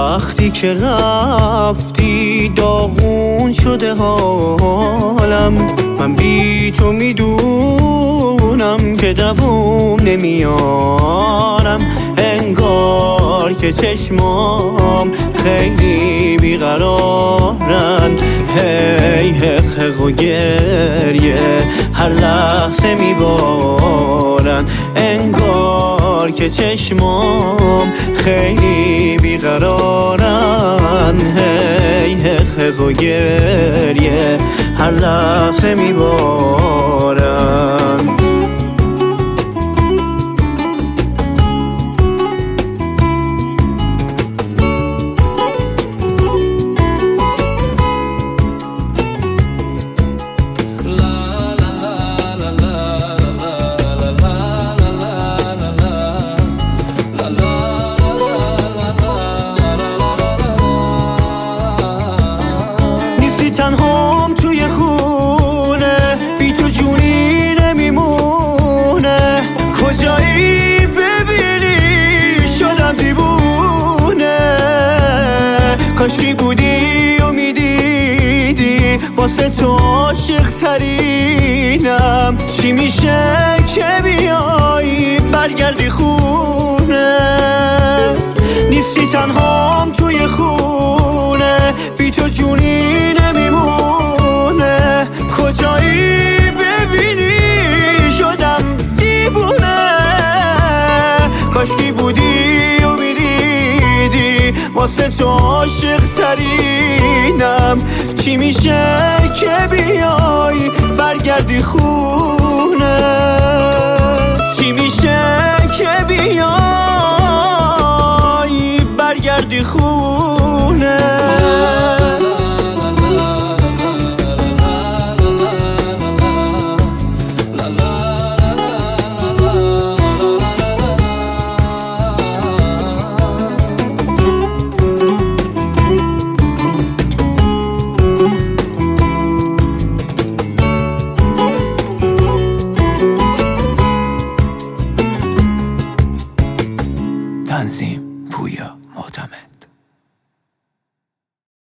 وقتی که رفتی داغون شده حالم. من بی تو میدونم که دووم نمیارم. انگار که چشمام خیلی بیقرارن، هی حق و گریه هر لحظه میبارن. انگار که چشمام خیلی بیقرارن، هی حق و گریه هر لحظه میبارن. تنهام توی خونه، بی تو جونی نمیمونه. کجایی ببینی شدم دیوونه. کاشکی بودی و میدیدی واسه تو عاشق ترینم. چی میشه که بیایی برگردی خونه؟ نیستی تنهام توی خونه، بی تو جونی نمیمونه. کجایی ببینی شدم دیوونه. کاشکی بودی و میدیدی واسه تو عاشق ترینم. چی میشه که بیای برگردی خونه؟ چی میشه که بیای برگردی خونه؟ تنظیم